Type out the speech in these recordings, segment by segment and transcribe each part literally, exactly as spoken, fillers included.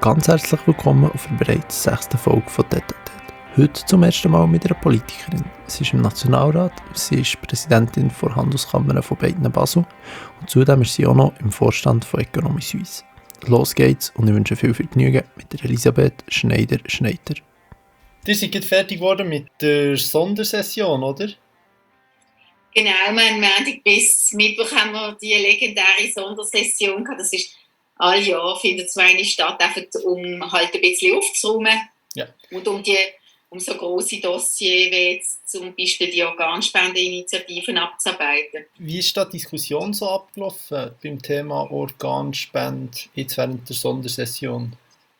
Ganz herzlich willkommen auf der bereits sechsten Folge von Tete a Tete. Heute zum ersten Mal mit einer Politikerin. Sie ist im Nationalrat, sie ist Präsidentin der Handelskammer von beiden Basel und zudem ist sie auch noch im Vorstand von Economy Suisse. Los geht's und ich wünsche viel Vergnügen mit der Elisabeth Schneider-Schneider. Ihr seid fertig geworden mit der Sondersession, oder? Genau, wir haben Montag bis Mittwoch haben wir die legendäre Sondersession gehabt. Das ist alle Jahre findet so eine statt, einfach um halt ein bisschen aufzuräumen. Ja. Und um, die, um so grosse Dossiers wie jetzt zum Beispiel die Organspendeinitiativen abzuarbeiten. Wie ist da die Diskussion so abgelaufen beim Thema Organspende jetzt während der Sondersession?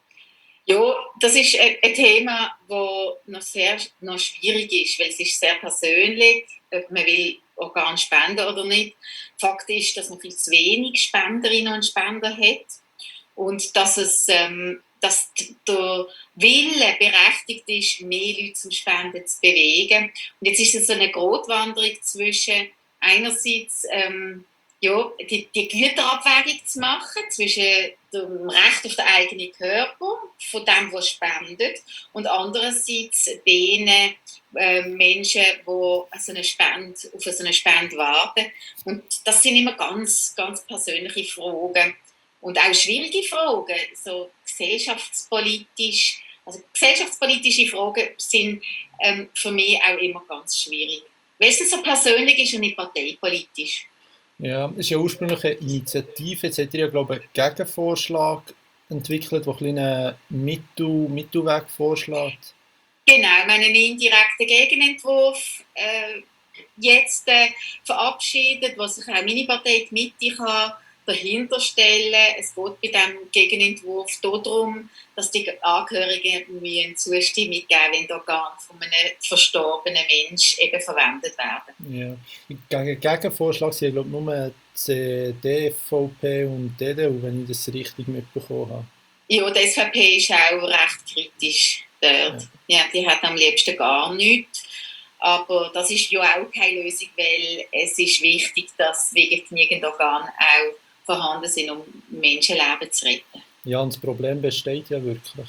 Ja, das ist ein, ein Thema, das noch sehr noch schwierig ist, weil es ist sehr persönlich, ob man will Organ spenden oder nicht. Fakt ist, dass man viel zu wenig Spenderinnen und Spender hat und dass, es, ähm, dass der Wille berechtigt ist, mehr Leute zum Spenden zu bewegen. Und jetzt ist es eine Gratwanderung zwischen einerseits ähm, ja, die, die Güterabwägung zu machen zwischen dem Recht auf den eigenen Körper, von dem, der spendet, und andererseits den äh, Menschen, die auf so eine Spende, auf so eine Spende warten. Und das sind immer ganz, ganz persönliche Fragen und auch schwierige Fragen, so gesellschaftspolitisch. Also gesellschaftspolitische Fragen sind ähm, für mich auch immer ganz schwierig, weil es so persönlich ist und nicht parteipolitisch. Ja, es ist ja ursprünglich eine Initiative. Jetzt hat ihr ja, glaube ich, einen Gegenvorschlag entwickelt, der einen Mittel, Mittelweg vorschlägt. Genau, wir haben einen indirekten Gegenentwurf äh, jetzt äh, verabschiedet, wo sich auch meine Partei, die Mitte, kann dahinter stellen. Es geht bei diesem Gegenentwurf darum, dass die Angehörigen eine Zustimmung geben, wenn die Organe von einem verstorbenen Menschen eben verwendet werden. Ja. Gegen Gegenvorschlag sind, glaube ich, nur die D V P und die D D U, wenn ich das richtig mitbekommen habe. Ja, die S V P ist auch recht kritisch dort. Ja. Ja, die hat am liebsten gar nichts. Aber das ist ja auch keine Lösung, weil es ist wichtig, dass wegen genügend Organe auch vorhanden sind, um Menschenleben zu retten. Ja, und das Problem besteht ja wirklich.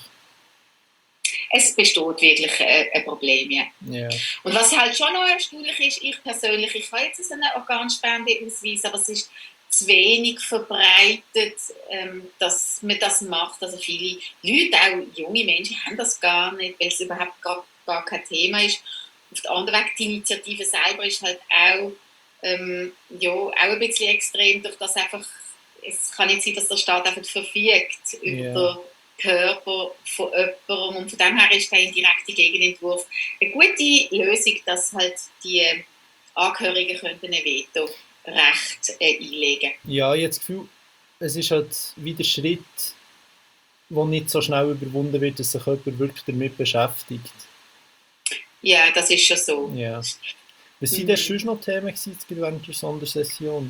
Es besteht wirklich ein, ein Problem, ja. Ja. Und was halt schon noch erstaunlich ist, ich persönlich, ich habe jetzt einen Organspendeausweis, aber es ist zu wenig verbreitet, ähm, dass man das macht. Also viele Leute, auch junge Menschen, haben das gar nicht, weil es überhaupt gar, gar kein Thema ist. Auf der anderen Weg, die Initiative selber ist halt auch, ähm, ja, auch ein bisschen extrem, durch das einfach, es kann nicht sein, dass der Staat einfach verfügt yeah. über den Körper von jemandem. Und von dem her ist der indirekte Gegenentwurf eine gute Lösung, dass halt die Angehörigen könnten ein Vetorecht äh, einlegen. Ja, ich habe das Gefühl, es ist halt wieder ein Schritt, der nicht so schnell überwunden wird, dass sich jemand wirklich damit beschäftigt. Ja, das ist schon so. Ja. Was waren mhm. denn sonst noch Themen während der Sondersession?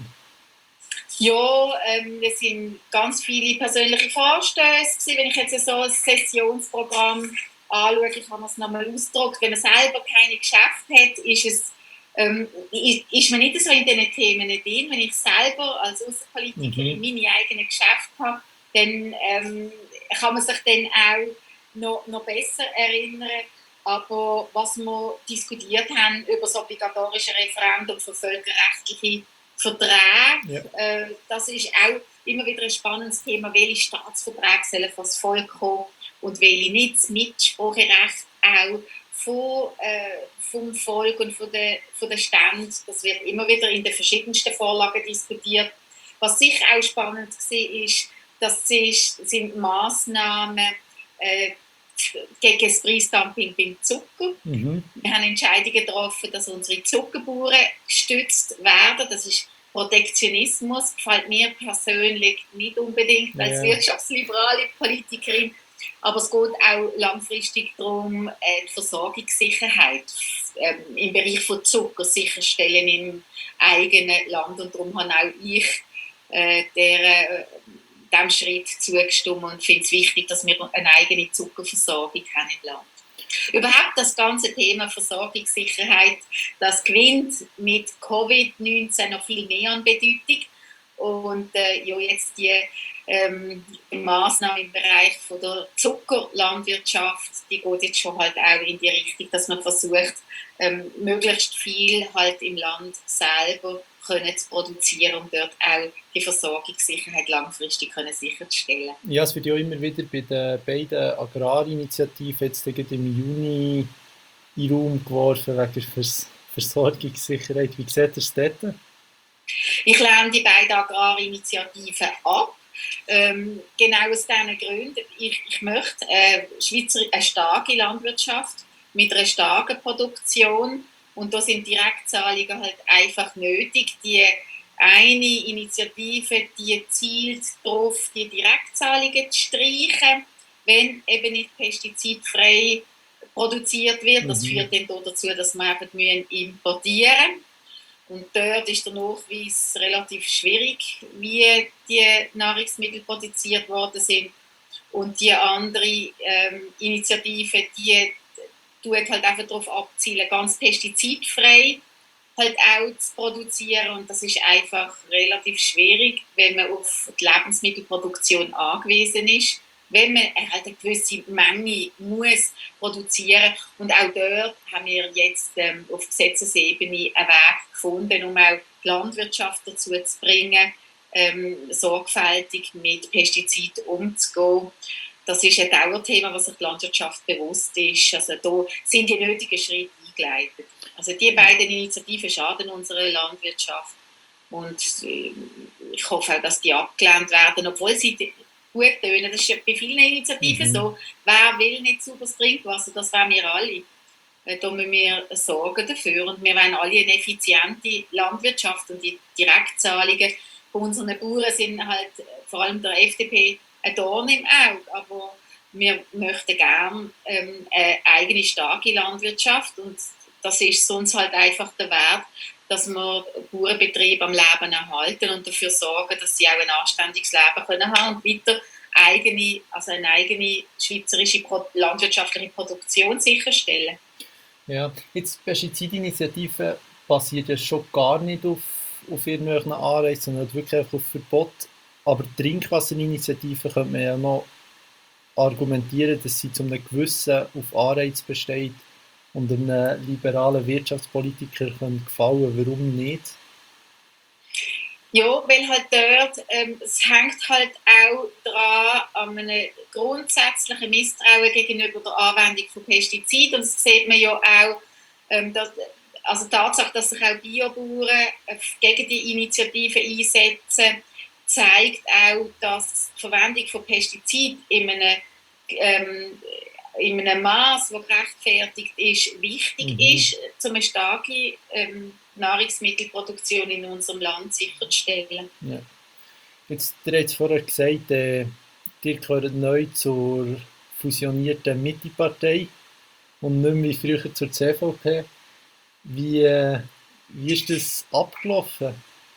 Ja, ähm, es sind ganz viele persönliche Vorstöße. Wenn ich jetzt so ein Sessionsprogramm anschaue, kann man es nochmal ausdrücken. Wenn man selber keine Geschäfte hat, ist, es, ähm, ist man nicht so in diesen Themen drin. Wenn ich selber als Außenpolitikerin mhm. meine eigenen Geschäfte habe, dann ähm, kann man sich dann auch noch, noch besser erinnern. Aber was wir diskutiert haben über das obligatorische Referendum für völkerrechtliche Verträge, ja. äh, das ist auch immer wieder ein spannendes Thema, welche Staatsverträge sollen vor das Volk kommen und welche nicht. Das Mitspracherecht auch von, äh, vom Volk und von den, von den Ständen, das wird immer wieder in den verschiedensten Vorlagen diskutiert. Was sicher auch spannend war, ist, das ist, sind Massnahmen äh, gegen das Preisdumping beim Zucker. Mhm. Wir haben Entscheidungen getroffen, dass unsere Zuckerbauern gestützt werden. Das ist Protektionismus, gefällt mir persönlich nicht unbedingt als ja. wirtschaftsliberale Politikerin, aber es geht auch langfristig darum, die Versorgungssicherheit ähm, im Bereich von Zucker sicherstellen im eigenen Land, und darum habe auch ich äh, der, äh, diesem Schritt zugestimmt und finde es wichtig, dass wir eine eigene Zuckerversorgung haben im Land. Überhaupt das ganze Thema Versorgungssicherheit, das gewinnt mit Covid neunzehn noch viel mehr an Bedeutung. Und äh, ja, jetzt die ähm, Massnahmen im Bereich von der Zuckerlandwirtschaft, die geht jetzt schon halt auch in die Richtung, dass man versucht, ähm, möglichst viel halt im Land selber können zu produzieren und dort auch die Versorgungssicherheit langfristig können sicherzustellen. Ja, es wird ja immer wieder bei den beiden Agrarinitiativen jetzt im Juni in den Raum geworfen wegen der Vers Versorgungssicherheit. Wie sieht ihr es dort? Ich lehne die beiden Agrarinitiativen ab. Ähm, genau aus diesen Gründen. Ich, ich möchte äh, Schweizer, eine starke Landwirtschaft mit einer starken Produktion. Und da sind Direktzahlungen halt einfach nötig. Die eine Initiative, die zielt darauf, die Direktzahlungen zu streichen, wenn eben nicht pestizidfrei produziert wird. Das Mhm. führt dann dazu, dass wir eben importieren müssen. Und dort ist der Nachweis relativ schwierig, wie die Nahrungsmittel produziert worden sind. Und die andere ähm, Initiative, die tut halt einfach darauf abzielen, ganz pestizidfrei halt auch zu produzieren. Und das ist einfach relativ schwierig, wenn man auf die Lebensmittelproduktion angewiesen ist. Wenn man halt eine gewisse Menge muss produzieren. Und auch dort haben wir jetzt ähm, auf Gesetzesebene einen Weg gefunden, um auch die Landwirtschaft dazu zu bringen, ähm, sorgfältig mit Pestiziden umzugehen. Das ist ein Dauerthema, was sich die Landwirtschaft bewusst ist. Also da sind die nötigen Schritte eingeleitet. Also die beiden Initiativen schaden unserer Landwirtschaft. Und äh, ich hoffe auch, dass die abgelehnt werden, obwohl sie gut tönen. Das ist bei vielen Initiativen mhm. so. Wer will nicht sauberes Trinkwasser? Das wollen wir alle. Da müssen wir sorgen dafür. Und wir wollen alle eine effiziente Landwirtschaft und die Direktzahlungen von unseren Bauern sind halt vor allem der F D P ein Dorn im Auge. Aber wir möchten gerne ähm, eine eigene starke Landwirtschaft und das ist sonst halt einfach der Wert, dass wir Bauernbetriebe am Leben erhalten und dafür sorgen, dass sie auch ein anständiges Leben können haben und weiter eigene, also eine eigene schweizerische landwirtschaftliche Produktion sicherstellen. Ja, jetzt Pestizidinitiative basiert ja schon gar nicht auf, auf irgendwelchen Anreizen, sondern wirklich auf Verbot. Aber Trinkwasserinitiativen könnte man ja noch argumentieren, dass sie zu einem gewissen auf Anreiz besteht und einem liberalen Wirtschaftspolitiker können gefallen. Warum nicht? Ja, weil halt dort, ähm, es hängt halt auch daran an einem grundsätzlichen Misstrauen gegenüber der Anwendung von Pestiziden. Und das sieht man ja auch, ähm, dass, also die Tatsache, dass sich auch Biobauern äh, gegen die Initiative einsetzen, zeigt auch, dass die Verwendung von Pestiziden in einem, ähm, in einem Maß, das gerechtfertigt ist, wichtig mhm. ist, um eine starke ähm, Nahrungsmittelproduktion in unserem Land sicherzustellen. Ja. Jetzt, ihr habt vorher gesagt, äh, ihr gehört neu zur fusionierten Mitte-Partei und nicht mehr wie früher zur C V P. Wie, äh, wie ist das abgelaufen?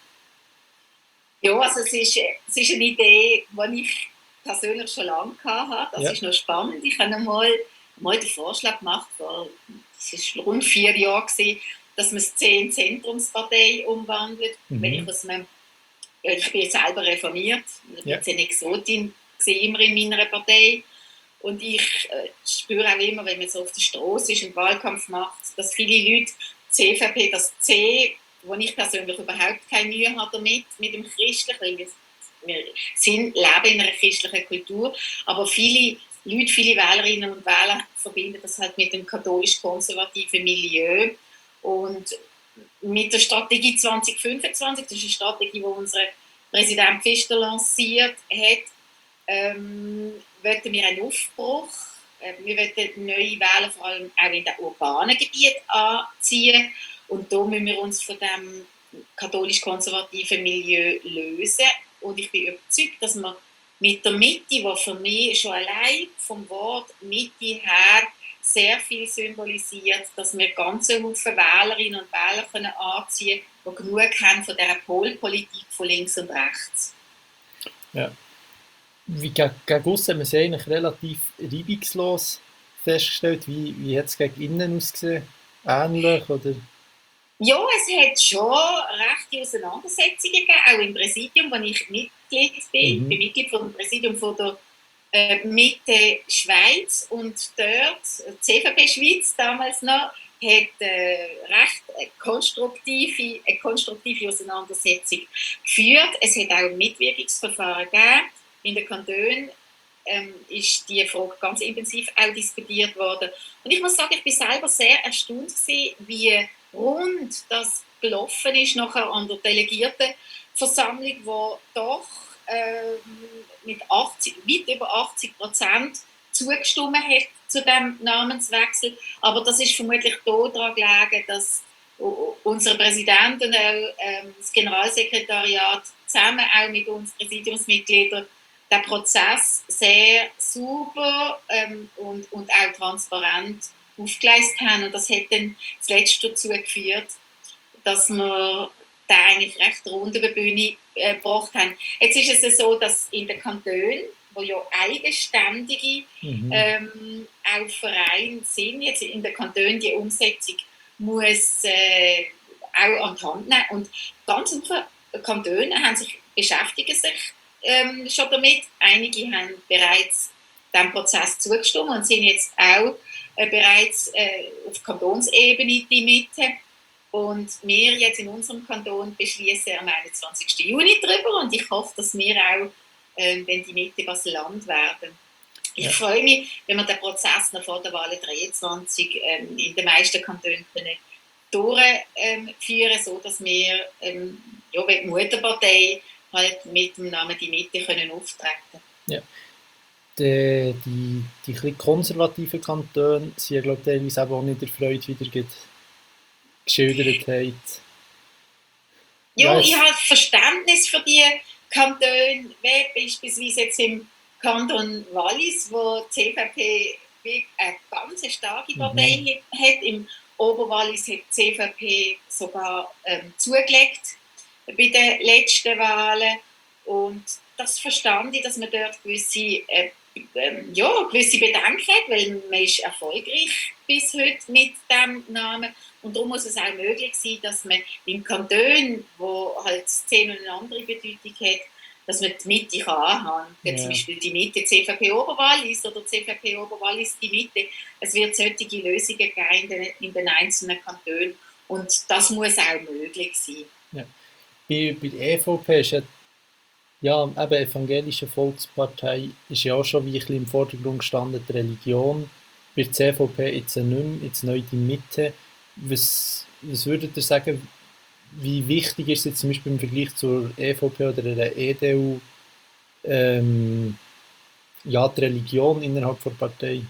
Ja, also es ist, es ist eine Idee, die ich persönlich schon lange hatte. Das ja. ist noch spannend. Ich habe mal, mal den Vorschlag gemacht, vor, das war rund vier Jahre, gewesen, dass man es in Zentrumspartei umwandelt. Mhm. Wenn ich, aus einem, ja, ich bin selber reformiert, ich war ja. eine Exotin immer in meiner Partei. Und ich äh, spüre auch immer, wenn man so auf der Straße ist und Wahlkampf macht, dass viele Leute C V P, das C, wo ich persönlich überhaupt keine Mühe habe damit, mit dem Christlichen, weil wir, wir sind, leben in einer christlichen Kultur, aber viele Leute, viele Wählerinnen und Wähler verbinden das halt mit dem katholisch-konservativen Milieu. Und mit der Strategie zwanzig fünfundzwanzig, das ist eine Strategie, die unser Präsident Pfister lanciert hat, ähm, wollten wir einen Aufbruch. Äh, wir wollten neue Wähler vor allem auch in den urbanen Gebieten anziehen. Und da müssen wir uns von dem katholisch-konservativen Milieu lösen. Und ich bin überzeugt, dass wir mit der Mitte, die für mich schon allein vom Wort Mitte her sehr viel symbolisiert, dass wir ganze Haufen Wählerinnen und Wähler können anziehen können, die genug haben von dieser Polpolitik von links und rechts. Ja. Wie gegen, gegen aussen haben wir es eigentlich relativ reibungslos festgestellt. Wie, wie hat es gegen innen ausgesehen? Ähnlich? Oder? Ja, es hat schon rechte Auseinandersetzungen gegeben, auch im Präsidium, wo ich Mitglied bin. Mhm. Ich bin Mitglied vom Präsidium von der äh, Mitte Schweiz und dort, die C V P Schweiz damals noch, hat äh, recht eine konstruktive, eine konstruktive Auseinandersetzung geführt. Es hat auch Mitwirkungsverfahren gegeben. In den Kantonen ähm, ist die Frage ganz intensiv auch diskutiert worden. Und ich muss sagen, ich war selber sehr erstaunt gewesen, wie rund das gelaufen ist nachher an der Delegiertenversammlung, wo doch äh, mit achtzig, weit über achtzig Prozent zugestimmt hat zu dem Namenswechsel. Aber das ist vermutlich daran gelegen, dass unser Präsident und auch ähm, das Generalsekretariat zusammen auch mit uns Präsidiumsmitgliedern den Prozess sehr sauber ähm, und, und auch transparent aufgeleistet haben. Und das hat dann zuletzt dazu geführt, dass wir den eigentlich recht rund über die Bühne äh, gebracht haben. Jetzt ist es so, dass in den Kantonen, wo ja eigenständige mhm. ähm, auch Vereine sind, jetzt in den Kantonen die Umsetzung muss äh, auch an die Hand nehmen. Und ganz viele Kantone haben sich, beschäftigen sich ähm, schon damit. Einige haben bereits dem Prozess zugestimmt und sind jetzt auch äh, bereits äh, auf Kantonsebene die Mitte. Und wir jetzt in unserem Kanton beschließen am einundzwanzigsten Juni darüber und ich hoffe, dass wir auch, äh, wenn die Mitte Basel-Land werden. Ich ja. freue mich, wenn wir den Prozess noch vor der Wahl dreiundzwanzig ähm, in den meisten Kantonen können durchführen können, sodass wir ähm, ja, mit der Mutterpartei halt mit dem Namen die Mitte können auftreten. Ja. Die, die, die die konservativen Kantone sind, glaube ich, teilweise auch nicht erfreut, wie ihr geschildert habt. Ja, ja, ich habe Verständnis für die Kantone, wie beispielsweise jetzt im Kanton Wallis, wo die C V P eine ganz starke Partei mhm. hat. Im Oberwallis hat die C V P sogar ähm, zugelegt bei den letzten Wahlen. Und das verstand ich, dass man dort gewisse, äh, äh, ja, gewisse Bedenken hat, weil man ist erfolgreich bis heute mit dem Namen. Und darum muss es auch möglich sein, dass man im Kanton, wo halt Szene eine andere Bedeutung hat, dass man die Mitte kann anhängen kann. Ja. Zum Beispiel die Mitte C V P Oberwallis oder C V P Oberwallis die Mitte. Es wird solche Lösungen geben in den, in den einzelnen Kantonen. Und das muss auch möglich sein. Ja. Bei, bei der E V P ist ja, ja eben evangelische Volkspartei ist ja auch schon wie ein bisschen im Vordergrund gestanden, die Religion. Bei der C V P jetzt nicht mehr, jetzt neu die Mitte. Was, was würdet ihr sagen, wie wichtig ist es jetzt zum Beispiel im Vergleich zur E V P oder der E D U ähm, ja, die Religion innerhalb der Partei?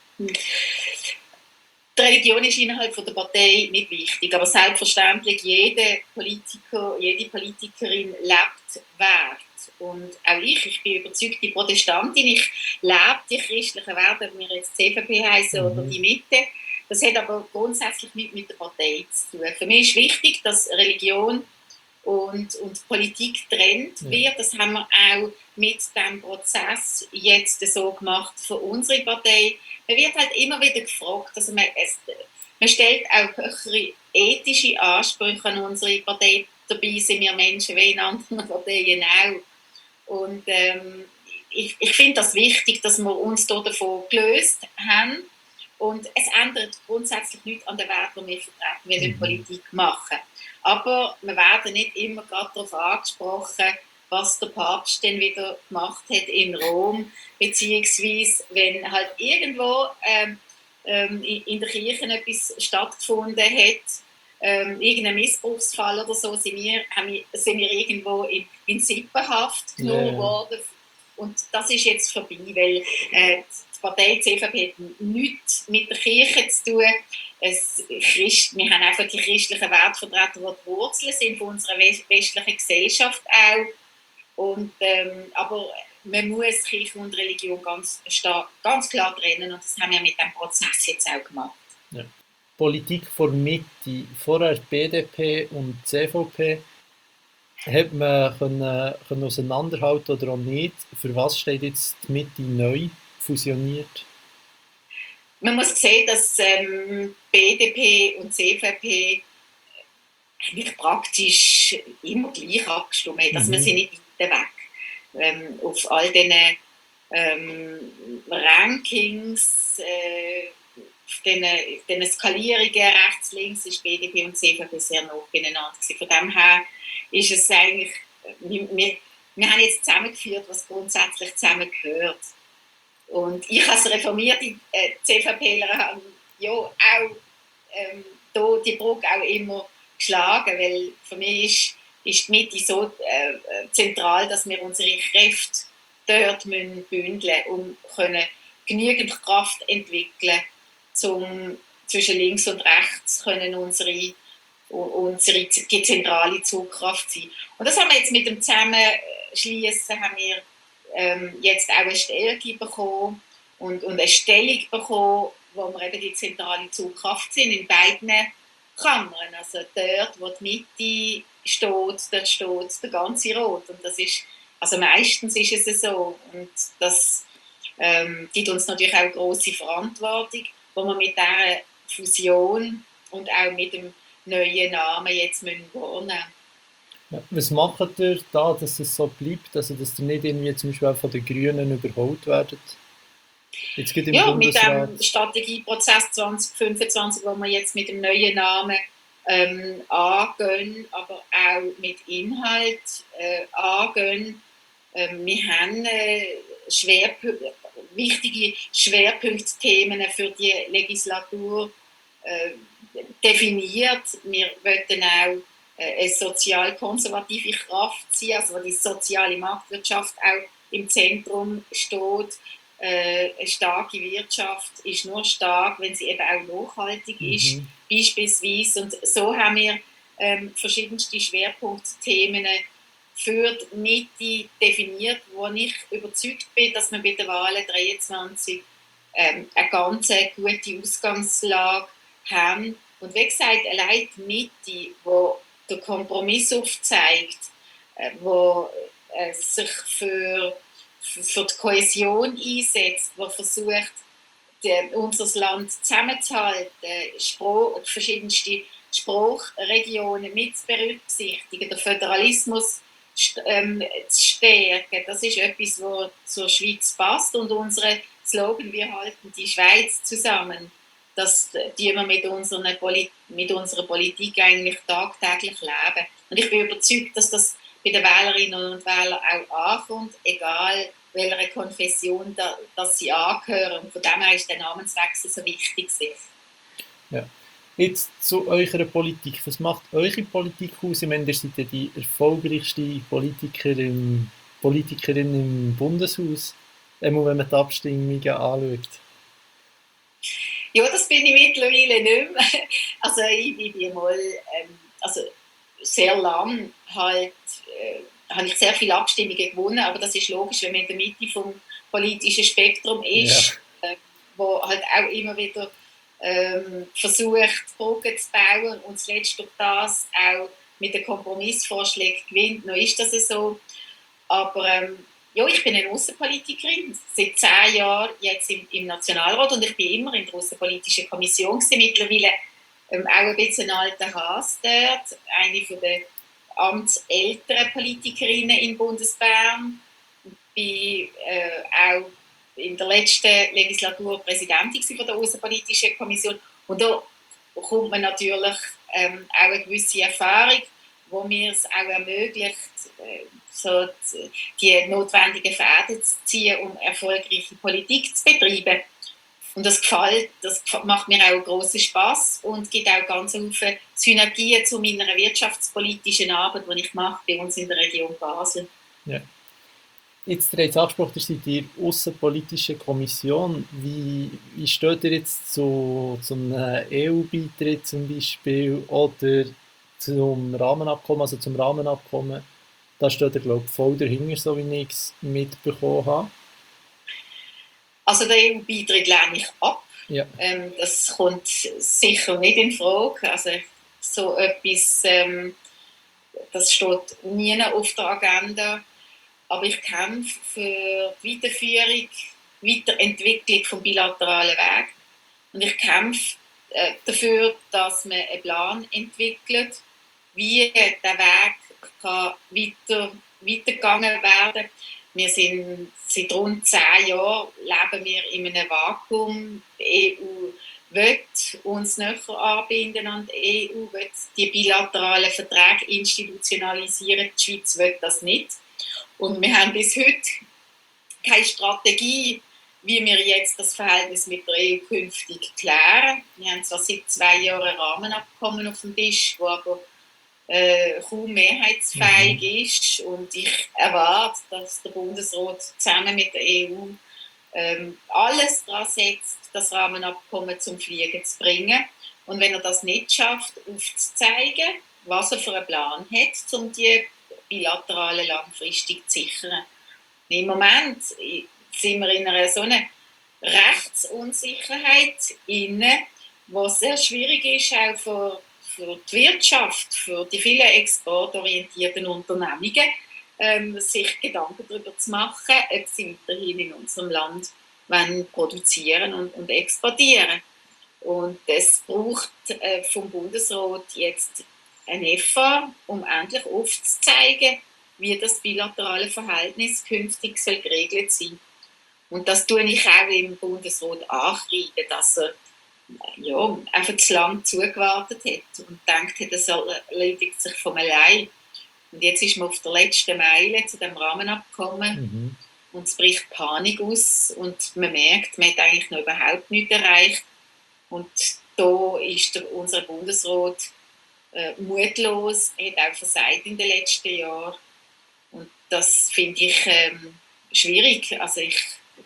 Die Religion ist innerhalb der Partei nicht wichtig, aber selbstverständlich jeder Politiker, jede Politikerin lebt Wert. Und auch ich, ich bin überzeugte Protestantin, ich lebe die christlichen Werte, ob wir jetzt C V P heißen mhm. oder die Mitte. Das hat aber grundsätzlich nicht mit der Partei zu tun. Für mich ist wichtig, dass Religion und, und Politik getrennt ja. wird. Das haben wir auch mit diesem Prozess jetzt so gemacht für unsere Partei. Man wird halt immer wieder gefragt, also man, es, man stellt auch höhere ethische Ansprüche an unsere Partei. Dabei sind wir Menschen wie in anderen Parteien auch. Und ähm, ich, ich finde das wichtig, dass wir uns hier davon gelöst haben. Und es ändert grundsätzlich nichts an den Werten, die wir vertreten, wenn wir mhm. Politik machen. Aber wir werden nicht immer gerade darauf angesprochen, was der Papst denn wieder gemacht hat in Rom, beziehungsweise wenn halt irgendwo ähm, ähm, in der Kirche etwas stattgefunden hat, ähm, irgendein Missbrauchsfall oder so, sind wir, haben wir, sind wir irgendwo in, in Sippenhaft genommen yeah. worden. Und das ist jetzt vorbei, weil äh, die Partei C V P hat nichts mit der Kirche zu tun. Es, Christ, wir haben einfach die christlichen Werte vertreten, die die Wurzeln sind von unserer westlichen Gesellschaft auch. Und, ähm, aber man muss Kirche und Religion ganz, stark, ganz klar trennen und das haben wir mit dem Prozess jetzt auch gemacht. Ja. Politik vor Mitte, vorher B D P und C V P, hat man können, können auseinanderhalten oder auch nicht? Für was steht jetzt die Mitte neu fusioniert? Man muss sehen, dass ähm, B D P und C V P eigentlich praktisch immer gleich abgestimmt hat. Also mhm. wir sind nicht weit weg. Ähm, auf all diesen ähm, Rankings, äh, auf diesen Skalierungen rechts, links ist B D P und C V P sehr nah beieinander. Von dem her ist es eigentlich, wir, wir, wir haben jetzt zusammengeführt, was grundsätzlich zusammengehört. Und ich als reformierte äh, CVPler habe ja auch ähm, da die Brücke auch immer geschlagen, weil für mich ist, ist die Mitte so äh, zentral, dass wir unsere Kräfte dort müssen bündeln, um können genügend Kraft entwickeln, um zwischen links und rechts können unsere, unsere zentrale Zugkraft sein. Und das haben wir jetzt mit dem Zusammenschließen haben wir ähm, jetzt auch eine Stärke bekommen und, und eine Stellung bekommen, wo wir eben die zentrale Zugkraft sind in beiden Kammern. Also dort, wo die Mitte steht, dort steht der ganze Rot. Und das ist, also meistens ist es so. Und das ähm, gibt uns natürlich auch eine grosse Verantwortung, wo wir mit dieser Fusion und auch mit dem neuen Namen jetzt wahrnehmen müssen. Ja, was macht ihr da, dass es so bleibt, also dass ihr nicht irgendwie zum Beispiel auch von den Grünen überholt werdet? Jetzt geht im ja, Bundesrat. Mit dem Strategieprozess zwanzig fünfundzwanzig, wo wir jetzt mit dem neuen Namen ähm, angehen, aber auch mit Inhalt äh, angehen. Ähm, wir haben äh, Schwerpunk- wichtige Schwerpunktthemen für die Legislatur äh, definiert. Wir wollen auch äh, eine sozial-konservative Kraft sein, also die soziale Marktwirtschaft auch im Zentrum steht. Äh, eine starke Wirtschaft ist nur stark, wenn sie eben auch nachhaltig mhm. ist, beispielsweise. Und so haben wir ähm, verschiedenste Schwerpunktthemen für die Mitte definiert, wo ich überzeugt bin, dass wir bei der Wahl dreiundzwanzig ähm, eine ganz gute Ausgangslage haben. Und wie gesagt, allein die Mitte, die den Kompromiss aufzeigt, äh, wo äh, sich für für die Kohäsion einsetzt, die versucht, die, unser Land zusammenzuhalten, Spruch, verschiedenste Sprachregionen mit zu berücksichtigen, den Föderalismus ähm, zu stärken. Das ist etwas, was zur Schweiz passt. Und unser Slogan, wir halten die Schweiz zusammen, das tun wir mit, Poli- mit unserer Politik eigentlich tagtäglich leben. Und ich bin überzeugt, dass das bei den Wählerinnen und Wählern auch ankommt, egal welcher Konfession da, dass sie angehören. Und von dem her ist der Namenswechsel so wichtig. Ja. Jetzt zu eurer Politik. Was macht eure Politik aus? Ich meine, ihr seid ja die erfolgreichste Politikerin, Politikerin im Bundeshaus, einmal wenn man die Abstimmungen anschaut. Ja, das bin ich mittlerweile nicht mehr. Also ich bin mal ähm, also sehr lang halt äh, habe ich sehr viele Abstimmungen gewonnen, aber das ist logisch, wenn man in der Mitte vom politischen Spektrum ist, ja. äh, wo halt auch immer wieder ähm, versucht, Brücken zu bauen und zuletzt durch das auch mit den Kompromissvorschlägen gewinnt. Noch ist das so. Aber ähm, ja, ich bin eine Aussenpolitikerin, seit zehn Jahren jetzt im, im Nationalrat und ich bin immer in der Aussenpolitischen Kommission gewesen, mittlerweile ähm, auch ein bisschen ein alter Hase dort, eine von der amtsälteren Politikerinnen in Bundesbern. Ich war äh, auch in der letzten Legislatur Präsidentin von der Außenpolitischen Kommission. Und da kommt man natürlich ähm, auch eine gewisse Erfahrung, wo mir es auch ermöglicht, äh, so die, die notwendigen Fäden zu ziehen, um erfolgreiche Politik zu betreiben. Und das gefällt, das macht mir auch grossen Spass und gibt auch ganz viele Synergien zu meiner wirtschaftspolitischen Arbeit, die ich mache bei uns in der Region Basel. Ja. Jetzt habt ihr angesprochen, ihr seid in der Aussenpolitischen Kommission. Wie, wie steht ihr jetzt zu, zum E U-Beitritt zum Beispiel oder zum Rahmenabkommen, also zum Rahmenabkommen? Da steht ihr, glaube ich, voll dahinter, so wie ich es mitbekommen habe. Also den E U-Beitritt lehne ich ab. Ja. Ähm, das kommt sicher nicht in Frage. Also so etwas, ähm, das steht nie auf der Agenda. Aber ich kämpfe für die Weiterführung, Weiterentwicklung vom bilateralen Weg. Und ich kämpfe äh, dafür, dass man einen Plan entwickelt, wie der Weg kann weiter, weitergegangen werden. Wir sind seit rund zehn Jahren leben wir in einem Vakuum. Die E U will uns näher anbinden an die E U, will die bilateralen Verträge institutionalisieren. Die Schweiz will das nicht. Und wir haben bis heute keine Strategie, wie wir jetzt das Verhältnis mit der E U künftig klären. Wir haben zwar seit zwei Jahren ein Rahmenabkommen auf dem Tisch, das aber äh, kaum mehrheitsfähig mhm. ist. Und ich erwarte, dass der Bundesrat zusammen mit der E U ähm, alles daran setzt, das Rahmenabkommen zum Fliegen zu bringen. Und wenn er das nicht schafft, aufzuzeigen, was er für einen Plan hat, um die bilateralen langfristig zu sichern. Im Moment sind wir in einer so einer Rechtsunsicherheit inne, was sehr schwierig ist, auch für, für die Wirtschaft, für die vielen exportorientierten Unternehmungen, ähm, sich Gedanken darüber zu machen, ob sie weiterhin in unserem Land wollen produzieren und, und exportieren. Und es braucht äh, vom Bundesrat jetzt ein Effort, um endlich aufzuzeigen, wie das bilaterale Verhältnis künftig soll geregelt sein. Und das tue ich auch im Bundesrat ankreiden, dass er ja, einfach zu lange zugewartet hat und denkt, das erledigt sich von allein. Und jetzt ist man auf der letzten Meile zu dem Rahmenabkommen mhm. und es bricht Panik aus und man merkt, man hat eigentlich noch überhaupt nichts erreicht. Und da ist der, unser Bundesrat äh, mutlos, er hat auch versagt in den letzten Jahren. Und das finde ich ähm, schwierig. Also ich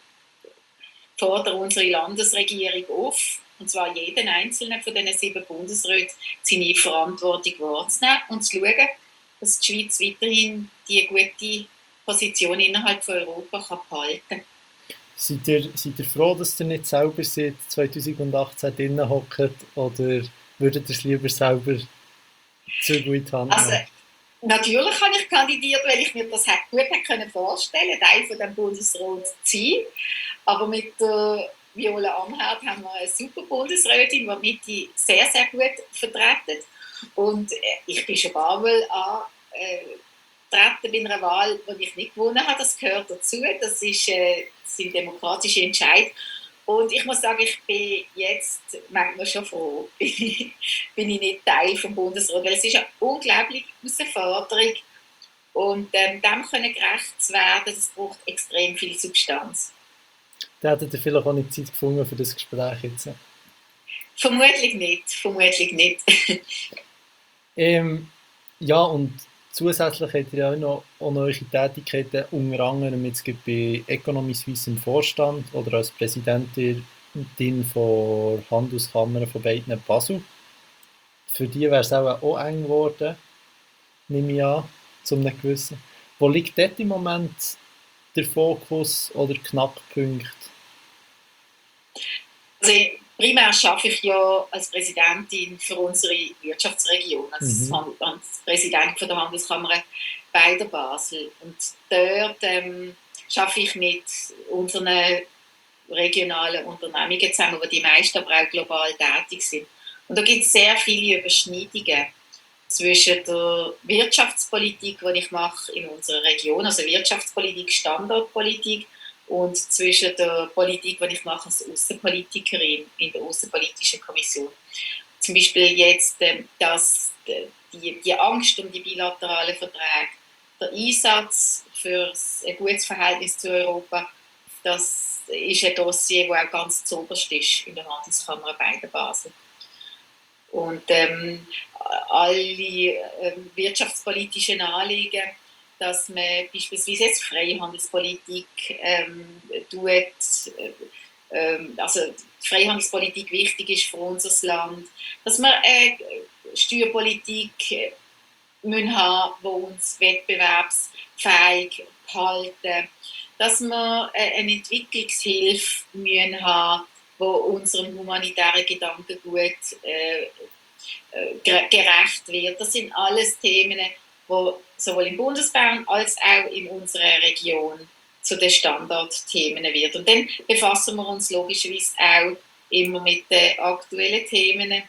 fordere unsere Landesregierung auf, und zwar jeden einzelnen von diesen sieben Bundesräten, seine Verantwortung wahrzunehmen und zu schauen, dass die Schweiz weiterhin die gute Position innerhalb von Europa kann behalten kann. Seid ihr, seid ihr froh, dass ihr nicht selber seit zweitausendachtzehn drinnen hockt, oder würdet ihr es lieber selber Zügel in die Hand nehmen? Also, natürlich habe ich kandidiert, weil ich mir das gut können vorstellen konnte, Teil von dem Bundesrat zu sein. Aber mit der Viola Amherd haben wir eine super Bundesrätin, die die Mitte sehr, sehr gut vertreten. Und ich bin schon ein paar Mal angetreten bei einer Wahl, die ich nicht gewonnen habe. Das gehört dazu. Das ist äh, ein demokratischer Entscheid. Und ich muss sagen, ich bin jetzt manchmal schon froh, bin ich nicht Teil des Bundesrats, weil es ist eine unglaubliche Herausforderung. Und ähm, dem können gerecht zu werden, das braucht extrem viel Substanz. Da hättet ihr vielleicht auch nicht Zeit gefunden für das Gespräch jetzt? Vermutlich nicht, vermutlich nicht. ähm, ja, und zusätzlich habt ihr auch noch, auch noch eure Tätigkeiten, unter anderem jetzt bei Economy Suisse im Vorstand oder als Präsidentin von Handelskammer von beiden Basel. Für die wäre es auch, auch eng geworden, nehme ich an, zu einem gewissen. Wo liegt dort im Moment der Fokus oder Knackpunkt? Also primär arbeite ich ja als Präsidentin für unsere Wirtschaftsregion, als, mhm. als Präsident von der Handelskammer bei der Basel. Und dort ähm, arbeite ich mit unseren regionalen Unternehmungen zusammen, die die meisten aber auch global tätig sind. Und da gibt es sehr viele Überschneidungen zwischen der Wirtschaftspolitik, die ich mache in unserer Region, also Wirtschaftspolitik, Standortpolitik, und zwischen der Politik, die ich mache als Außenpolitikerin in der Außenpolitischen Kommission. Zum Beispiel jetzt, dass die, die Angst um die bilateralen Verträge, der Einsatz für ein gutes Verhältnis zu Europa, das ist ein Dossier, das auch ganz zuoberst ist in der Handelskammer bei der Basel. Und ähm, alle ähm, wirtschaftspolitischen Anliegen, dass man beispielsweise jetzt Freihandelspolitik ähm, tut, äh, also die Freihandelspolitik wichtig ist für unser Land, dass wir äh, Steuerpolitik äh, müssen haben, die uns wettbewerbsfähig halten, dass wir äh, eine Entwicklungshilfe müssen haben, die unserem humanitären Gedankengut äh, äh, gerecht wird. Das sind alles Themen, die sowohl im Bundesbern als auch in unserer Region zu den Standardthemen wird. Und dann befassen wir uns logischerweise auch immer mit den aktuellen Themen.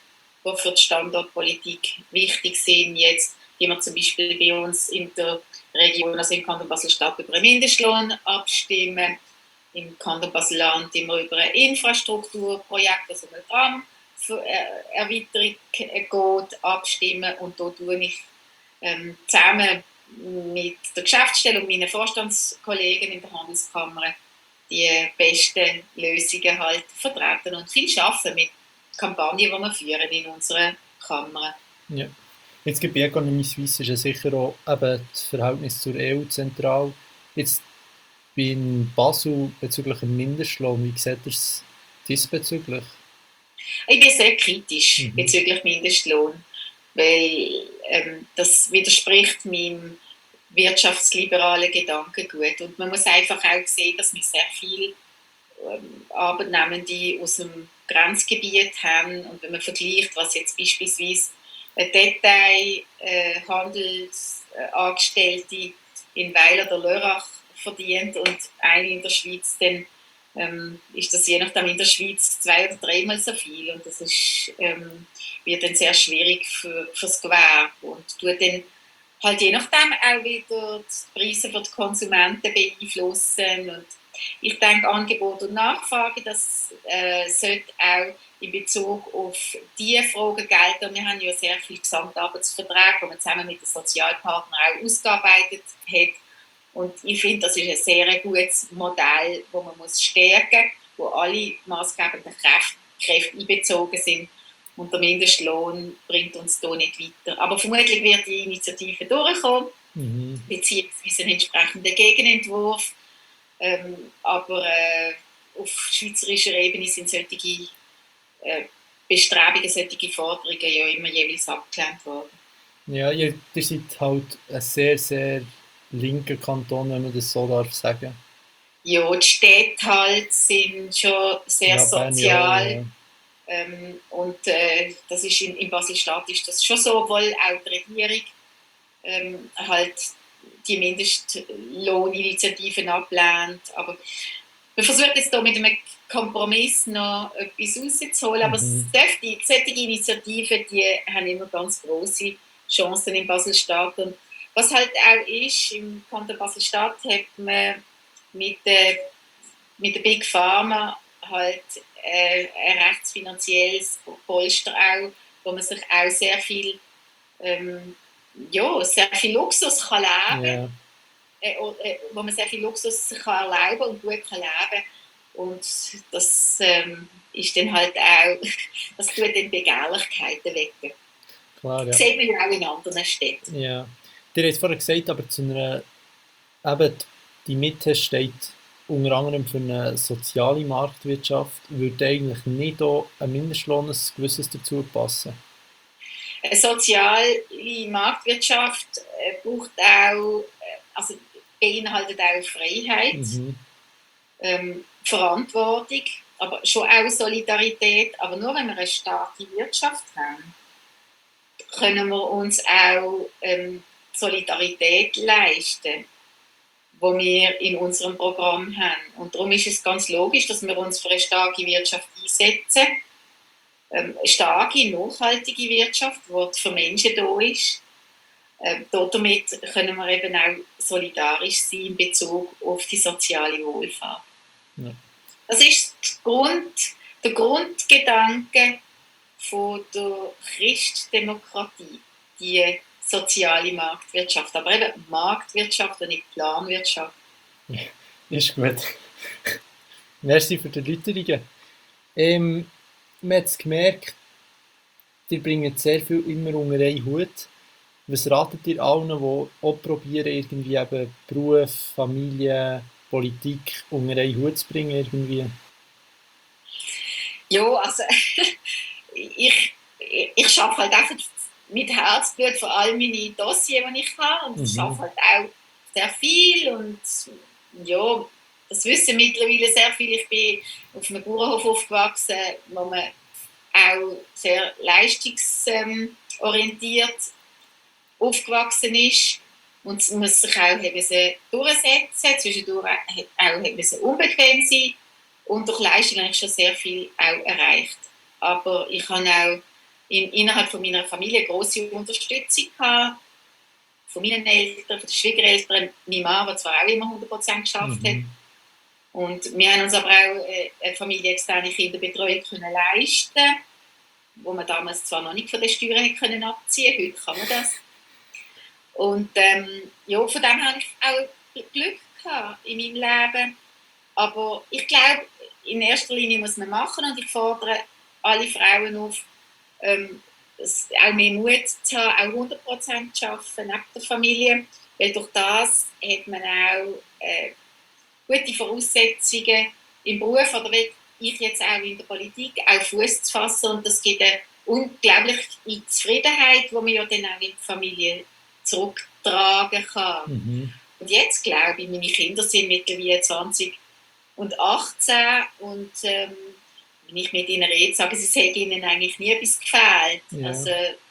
die für die Standortpolitik wichtig sind. Jetzt gehen wir zum Beispiel bei uns in der Region, also im Kanton Basel-Stadt, über einen Mindestlohn abstimmen. Im Kanton Basel-Land immer über ein Infrastrukturprojekt, also eine Tram-Erweiterung geht, abstimmen. Und da tue ich ähm, zusammen mit der Geschäftsstelle und meinen Vorstandskollegen in der Handelskammer die besten Lösungen halt vertreten und viel arbeiten mit Kampagnen, die wir führen in unserer Kammer. Ja. Jetzt gibt die Economie Suisse ist ja sicher auch eben das Verhältnis zur E U zentral. Jetzt in Basel bezüglich dem Mindestlohn, wie seht ihr es diesbezüglich? Ich bin sehr kritisch Mhm. bezüglich Mindestlohn, weil ähm, das widerspricht meinem wirtschaftsliberalen Gedankengut. Und man muss einfach auch sehen, dass wir sehr viele ähm, Arbeitnehmende aus dem Grenzgebiet haben. Und wenn man vergleicht, was jetzt beispielsweise eine Detailhandelsangestellte äh, in Weil oder Lörrach verdient und eine in der Schweiz, dann ähm, ist das je nachdem in der Schweiz zwei- oder dreimal so viel. Und das ist, ähm, wird dann sehr schwierig für, für das Gewerbe und tut dann halt je nachdem auch wieder die Preise für die Konsumenten beeinflussen. Und ich denke, Angebot und Nachfrage, das äh, sollte auch in Bezug auf diese Fragen gelten. Wir haben ja sehr viele Gesamtarbeitsverträge, die man zusammen mit den Sozialpartnern auch ausgearbeitet hat. Und ich finde, das ist ein sehr gutes Modell, das man muss stärken muss, wo alle maßgebenden Kräfte, Kräfte einbezogen sind. Und der Mindestlohn bringt uns hier nicht weiter. Aber vermutlich wird die Initiative durchkommen, Mhm. beziehungsweise einen entsprechenden Gegenentwurf. Ähm, aber äh, auf schweizerischer Ebene sind solche äh, Bestrebungen, solche Forderungen ja immer jeweils abgelehnt worden. Ja, ihr, ihr seid halt ein sehr, sehr linker Kanton, wenn man das so darf sagen. Ja, die Städte halt sind schon sehr Ja, Bern, sozial. ja, ja. Ähm, und äh, das ist in, in Basel-Stadt ist das schon so, obwohl auch die Regierung ähm, halt die Mindestlohninitiativen ablehnt. Aber wir versuchen jetzt hier mit einem Kompromiss noch etwas rauszuholen. Aber Mhm. solche, solche Initiativen, die haben immer ganz grosse Chancen in Basel-Stadt. Und was halt auch ist, im Kanton Basel-Stadt hat man mit der, mit der Big Pharma halt äh, ein rechtsfinanzielles Polster auch, wo man sich auch sehr viel ähm, ja, sehr viel Luxus kann leben, Ja. äh, äh, wo man sehr viel Luxus kann erlauben und gut kann leben. Und das ähm, ist dann halt auch, das tut dann Begehrlichkeiten wecken. Klar, ja. Das sieht man ja auch in anderen Städten. Ja. Ihr habt es vorhin gesagt, aber zu einer, eben die Mitte steht unter anderem für eine soziale Marktwirtschaft. Würde eigentlich nicht auch ein Mindestlohn ein gewisses dazu passen? Eine soziale Marktwirtschaft äh, braucht auch, äh, also beinhaltet auch Freiheit, Mhm. ähm, Verantwortung, aber schon auch Solidarität. Aber nur wenn wir eine starke Wirtschaft haben, können wir uns auch ähm, Solidarität leisten, die wir in unserem Programm haben. Und darum ist es ganz logisch, dass wir uns für eine starke Wirtschaft einsetzen. Ähm, eine starke, nachhaltige Wirtschaft, die für Menschen da ist. Ähm, damit können wir eben auch solidarisch sein in Bezug auf die soziale Wohlfahrt. Ja. Das ist Grund, der Grundgedanke von der Christdemokratie, die soziale Marktwirtschaft. Aber eben Marktwirtschaft und nicht Planwirtschaft. Ist gut. Merci für die Erläuterungen. Ähm, man hat es gemerkt, ihr bringt sehr viel immer unter einen Hut. Was ratet ihr allen, die auch probieren, irgendwie eben Beruf, Familie, Politik unter einen Hut zu bringen? Irgendwie? Ja, also ich, ich, ich arbeite halt einfach mit Herzblut für all meine Dossiers, die ich habe. Und ich Mhm. arbeite halt auch sehr viel. Und ja, das wissen mittlerweile sehr viele. Ich bin auf einem Bauernhof aufgewachsen, wo man auch sehr leistungsorientiert aufgewachsen ist. Und es muss sich auch durchsetzen. Zwischendurch auch unbequem sein. Und durch Leistung habe ich schon sehr viel auch erreicht. Aber ich habe auch in, innerhalb von meiner Familie große Unterstützung gehabt, von meinen Eltern, von den Schwiegereltern, mein Mann, der zwar auch immer hundert Prozent geschafft mhm. hat. Und wir haben uns aber auch eine familienexterne Kinderbetreuung können leisten, wo man damals zwar noch nicht von den Steuern können abziehen konnte, heute kann man das. Und ähm, ja, von dem habe ich auch Glück gehabt in meinem Leben. Aber ich glaube, in erster Linie muss man machen und ich fordere alle Frauen auf, ähm, auch mehr Mut zu haben, auch hundert Prozent zu arbeiten neben der Familie, weil durch das hat man auch äh, gute Voraussetzungen im Beruf oder wie ich jetzt auch in der Politik auch Fuß zu fassen und das gibt eine unglaubliche Zufriedenheit, die man ja dann auch in die Familie zurücktragen kann. Mhm. Und jetzt glaube ich, meine Kinder sind mittlerweile zwanzig und achtzehn und ähm, wenn ich mit ihnen rede, sagen sie, es hätte ihnen eigentlich nie etwas gefehlt. Ja. Also,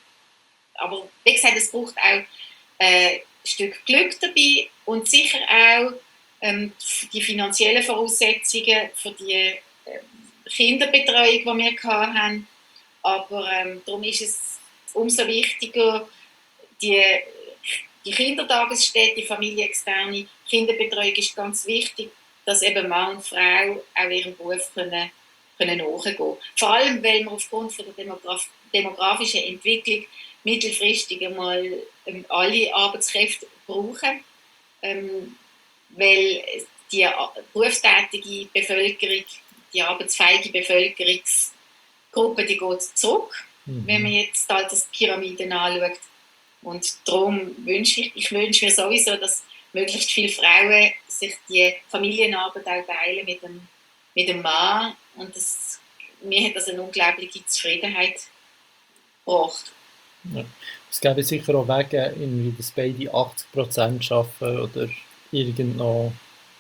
aber wie gesagt, es braucht auch äh, ein Stück Glück dabei und sicher auch ähm, die finanziellen Voraussetzungen für die äh, Kinderbetreuung, die wir hatten. Aber ähm, darum ist es umso wichtiger, die, die Kindertagesstätte, die familienexterne Kinderbetreuung ist ganz wichtig, dass eben Mann und Frau auch ihrem Beruf können, können nachgehen können. Vor allem, weil wir aufgrund von der Demograf- demografischen Entwicklung mittelfristig einmal ähm, alle Arbeitskräfte brauchen, ähm, weil die berufstätige Bevölkerung, die arbeitsfähige Bevölkerungsgruppe, die geht zurück, mhm. wenn man jetzt halt das Pyramiden anschaut. Und darum wünsche ich, ich wünsche mir sowieso, dass möglichst viele Frauen sich die Familienarbeit auch teilen mit dem, mit dem Mann. Und das, mir hat das eine unglaubliche Zufriedenheit gebracht. Ja. Es gäbe sicher auch Wege, irgendwie, dass beide achtzig Prozent arbeiten oder irgendwo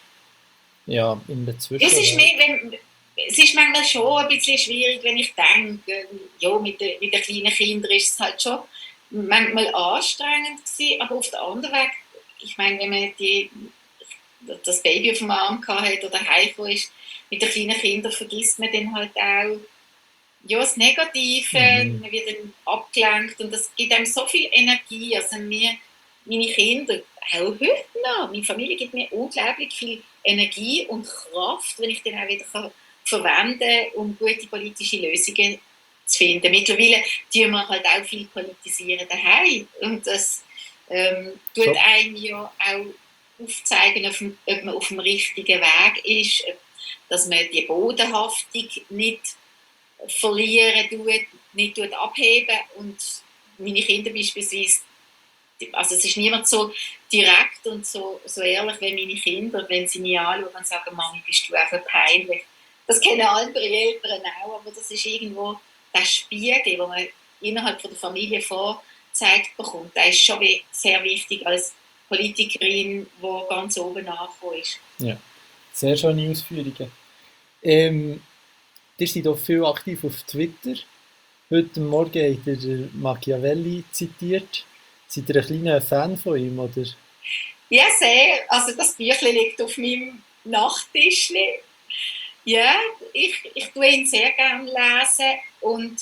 ja, in der Zwischenzeit. Es ist, mehr, wenn, es ist manchmal schon ein bisschen schwierig, wenn ich denke, ja, mit den, mit den kleinen Kindern ist es halt schon manchmal anstrengend gewesen, aber auf der anderen Weg, ich meine, wenn man die, das Baby auf dem Arm hatte oder heimgekommen ist, mit den kleinen Kindern vergisst man dann halt auch ja, das Negative, mhm. man wird dann abgelenkt und das gibt einem so viel Energie. Also mir, meine Kinder, auch heute noch, meine Familie gibt mir unglaublich viel Energie und Kraft, wenn ich dann auch wieder kann verwenden kann, um gute politische Lösungen zu finden. Mittlerweile tun wir halt auch viel politisieren daheim und das ähm, tut so. einem ja auch aufzeigen, ob man auf dem richtigen Weg ist, dass man die Bodenhaftung nicht verlieren tut, nicht tut abheben und meine Kinder beispielsweise, also es ist niemand so direkt und so, so ehrlich wie meine Kinder, wenn sie mich anschauen und sagen, Mami, bist du einfach peinlich. Das kennen andere Eltern auch, aber das ist irgendwo der Spiegel, den man innerhalb von der Familie vorgezeigt bekommt. Der ist schon sehr wichtig als Politikerin, die ganz oben angekommen ist. Ja, sehr schöne Ausführungen. Ähm, ihr seid auch viel aktiv auf Twitter. Heute Morgen habt ihr Machiavelli zitiert. Seid ihr ein kleiner Fan von ihm, oder? Ja, sehr. Also das Büchlein liegt auf meinem Nachttisch. Ja, ich, ich tue ihn sehr gerne lesen und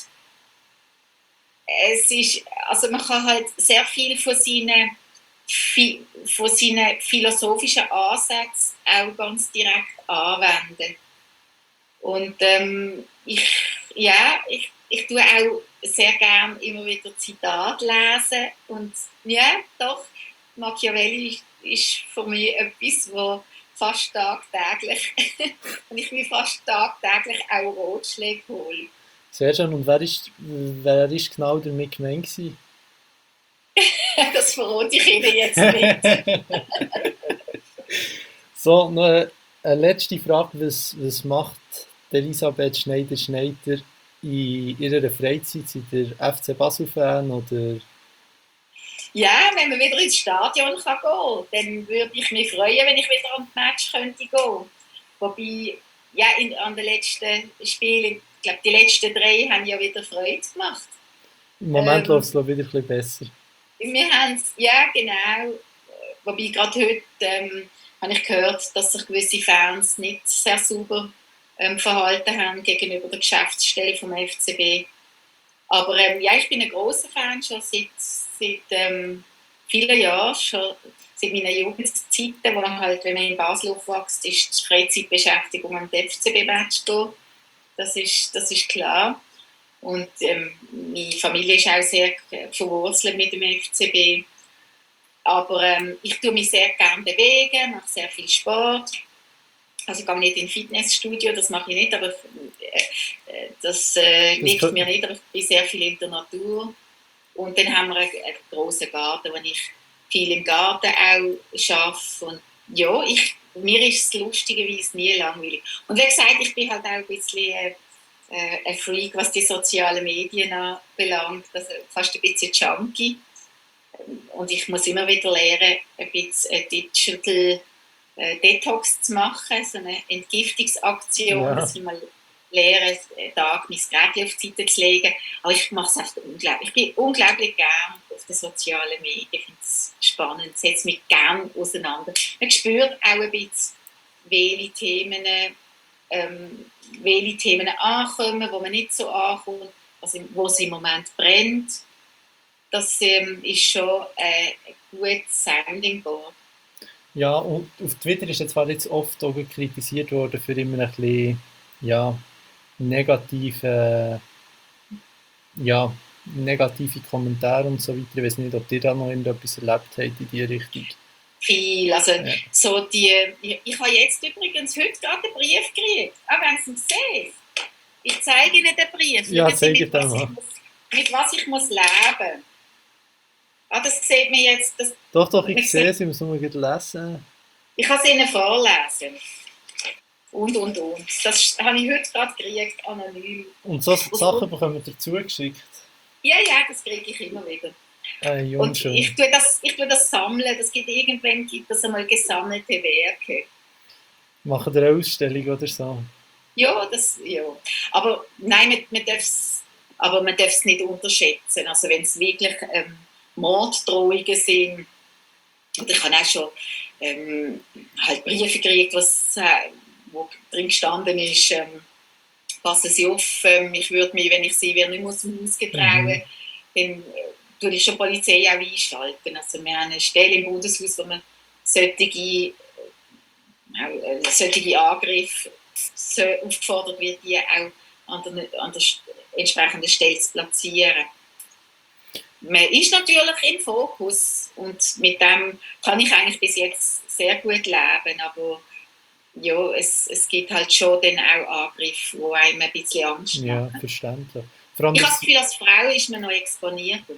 es ist, also man kann halt sehr viel von seinen, von seinen philosophischen Ansätzen auch ganz direkt anwenden. Und ähm, ich, ja, ich, ich tue auch sehr gerne immer wieder Zitate lesen und ja, doch, Machiavelli ist, ist für mich etwas, was fast tagtäglich und ich will fast tagtäglich auch Ratschläge holen. Sehr schön. Und wer ist, wer ist genau damit gemeint gewesen? Das verrate ich Ihnen jetzt nicht. So, noch eine, eine letzte Frage. Was, was macht Elisabeth Schneider-Schneider in ihrer Freizeit? Seid ihr F C Basel-Fan oder? Ja, wenn man wieder ins Stadion kann gehen, dann würde ich mich freuen, wenn ich wieder an das Match könnte gehen. Wobei, ja, in, an den letzten Spielen, ich glaube, die letzten drei haben ja wieder Freude gemacht. Im Moment ähm, läuft es wieder ein bisschen besser. Wir haben es, ja, genau. Wobei gerade heute ähm, habe ich gehört, dass sich gewisse Fans nicht sehr sauber ähm, verhalten haben gegenüber der Geschäftsstelle vom F C B. Aber ähm, ja, ich bin ein grosser Fan, schon seit, seit ähm, vielen Jahren, schon seit meiner Jugendzeiten, wo man halt, wenn man in Basel aufwächst, ist die Freizeitbeschäftigung am F C B-Match gehen. Das ist, das ist klar. Und ähm, meine Familie ist auch sehr verwurzelt mit dem F C B. Aber ähm, ich tue mich sehr gerne bewegen, mache sehr viel Sport. Also ich gehe nicht in ein Fitnessstudio, das mache ich nicht, aber äh, das äh, liegt das mir nicht, aber ich bin sehr viel in der Natur. Und dann haben wir einen, einen grossen Garten, wo ich viel im Garten auch arbeite. Und ja, ich, mir ist es lustigerweise nie langweilig. Und wie gesagt, ich bin halt auch ein bisschen äh, ein Freak, was die sozialen Medien anbelangt, also fast ein bisschen Junkie. Und ich muss immer wieder lernen, ein bisschen ein Digital äh, Detox zu machen, so eine Entgiftungsaktion, ja. Dass ich mal lehre, einen Tag mein Gerät auf die Seite zu legen. Aber ich mache es einfach unglaublich. Ich bin unglaublich gern auf den sozialen Medien. Ich finde es spannend, setze mich gern auseinander. Man spürt auch ein bisschen, welche Themen, ähm, welche Themen ankommen, wo man nicht so ankommt, also wo es im Moment brennt. Das ähm, ist schon äh, ein gutes Sounding Board. Ja, und auf Twitter ist jetzt zwar jetzt oft auch kritisiert worden für immer ein bisschen, ja, negative, ja, negative Kommentare und so weiter. Ich weiß nicht, ob ihr da noch irgendetwas erlebt habt in diese Richtung. Viel, also ja. so die, ich, ich habe jetzt übrigens heute gerade einen Brief gekriegt, auch wenn Sie ihn sehen. Ich zeige Ihnen den Brief. Ja, zeige mit, was ich muss, mit was ich muss leben. Ah, das sieht man jetzt. Das, doch, doch, ich sehe es, ich muss nur lesen. Ich kann es Ihnen vorlesen. Und, und, und. Das habe ich heute gerade gekriegt, anonym. Und so Sachen bekommen wir dazu geschickt? Ja, ja, das kriege ich immer wieder. Äh, und ich tue, das, ich tue das sammeln. Das gibt irgendwann gibt das einmal gesammelte Werke. Machen wir eine Ausstellung oder so? Ja, das, ja. Aber nein, man, man darf es aber man darf es nicht unterschätzen. Also wenn es wirklich ähm, Morddrohungen sind, und ich habe auch schon ähm, halt Briefe gekriegt, was, äh, wo drin gestanden ist, ähm, passen Sie auf, ähm, ich würde mich, wenn ich Sie wäre, nicht aus dem Haus getrauen, mhm. dann äh, tue ich schon die Polizei auch einschalten. Also wir haben eine Stelle im Bundeshaus, wo man solche, äh, solche Angriffe so aufgefordert wird, die auch an der, an der entsprechenden Stelle zu platzieren. Man ist natürlich im Fokus und mit dem kann ich eigentlich bis jetzt sehr gut leben, aber ja, es, es gibt halt schon dann auch Angriffe, die einem ein bisschen Angst machen. Ja, verständlich. Ich habe das Gefühl, als Frau ist man noch exponierter.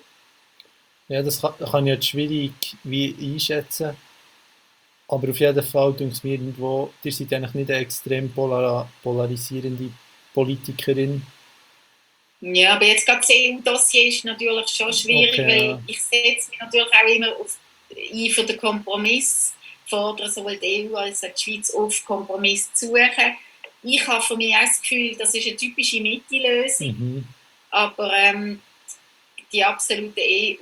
Ja, das kann, kann ich jetzt schwierig wie einschätzen, aber auf jeden Fall denke ich mir irgendwo, ihr seid eigentlich nicht eine extrem polar, polarisierende Politikerin. Ja, aber jetzt gerade das E U-Dossier ist natürlich schon schwierig, okay, weil ja. Ich setze mich natürlich auch immer auf, ein für den Kompromiss, fordere sowohl die E U als auch die Schweiz auf, Kompromiss zu suchen. Ich habe für mich auch das Gefühl, das ist eine typische Mitte-Lösung, mhm. aber ähm, die absoluten E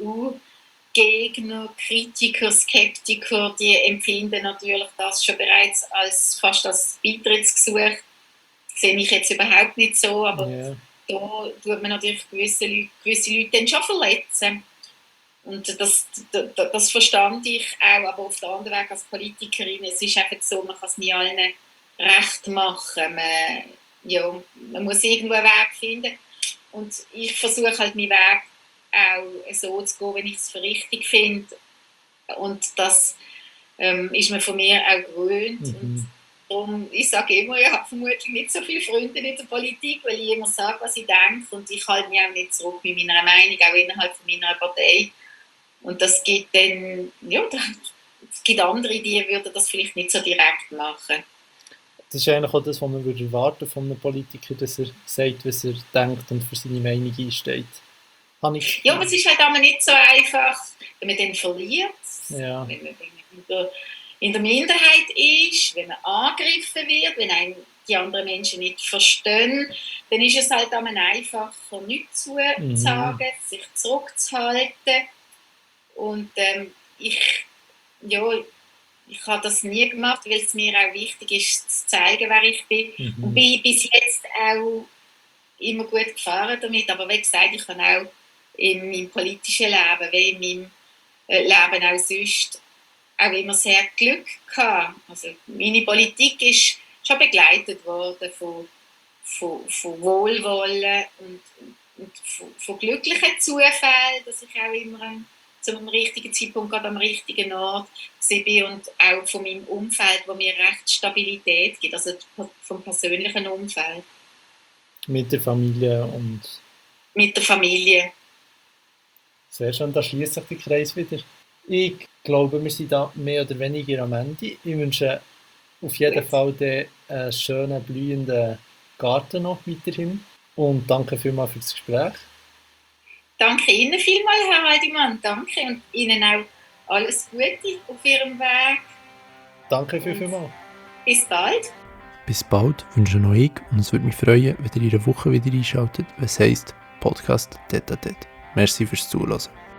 U-Gegner, Kritiker, Skeptiker, die empfinden natürlich das schon bereits als fast als Beitrittsgesuch. Das sehe ich jetzt überhaupt nicht so, aber yeah. Da tut man natürlich gewisse Leute, gewisse Leute dann schon verletzen. Und das, das, das verstand ich auch, aber auf der anderen Weg als Politikerin, es ist einfach so, man kann es nie allen recht machen. Man, ja, man muss irgendwo einen Weg finden. Und ich versuche halt meinen Weg auch so zu gehen, wenn ich es für richtig finde. Und das ähm, ist man von mir auch gewöhnt. Mhm. Und darum, ich sage immer, ich habe vermutlich nicht so viele Freunde in der Politik, weil ich immer sage, was ich denke. Und ich halte mich auch nicht zurück mit meiner Meinung, auch innerhalb von meiner Partei. Und das gibt dann, ja, es gibt andere, die würden das vielleicht nicht so direkt machen. Das ist eigentlich auch das, was man würde erwarten von einem Politiker, dass er sagt, was er denkt und für seine Meinung einsteht. Ich ja, aber es ist halt auch nicht so einfach, wenn man dann verliert, ja. wenn man in der, in der Minderheit ist, wenn man angegriffen wird, wenn einen die anderen Menschen nicht verstehen, dann ist es halt auch einfacher, nichts zu mhm. sagen, sich zurückzuhalten. Und ähm, ich, ja, ich habe das nie gemacht, weil es mir auch wichtig ist, zu zeigen, wer ich bin. Mhm. Und bin bis jetzt auch immer gut gefahren damit, aber wie gesagt, ich habe auch in meinem politischen Leben, wie in meinem Leben auch sonst, auch immer sehr Glück gehabt. Also meine Politik ist schon begleitet worden von, von, von Wohlwollen und, und von, von glücklichen Zufällen, dass ich auch immer zu einem richtigen Zeitpunkt gerade am richtigen Ort war und auch von meinem Umfeld, wo mir recht Stabilität gibt, also vom persönlichen Umfeld. Mit der Familie und... Mit der Familie. Sehr schön, da schließt sich der Kreis wieder. Ich glaube, wir sind da mehr oder weniger am Ende. Ich wünsche auf jeden Fall den, einen schönen, blühenden Garten noch weiterhin. Und danke vielmals für das Gespräch. Danke Ihnen vielmals, Herr Haldimann. Danke und Ihnen auch alles Gute auf Ihrem Weg. Danke viel, vielmals. Bis bald. Bis bald wünsche noch ich und es würde mich freuen, wenn ihr in einer Woche wieder einschaltet, wenn es heisst Podcast Tete a Tete. Merci fürs Zuhören.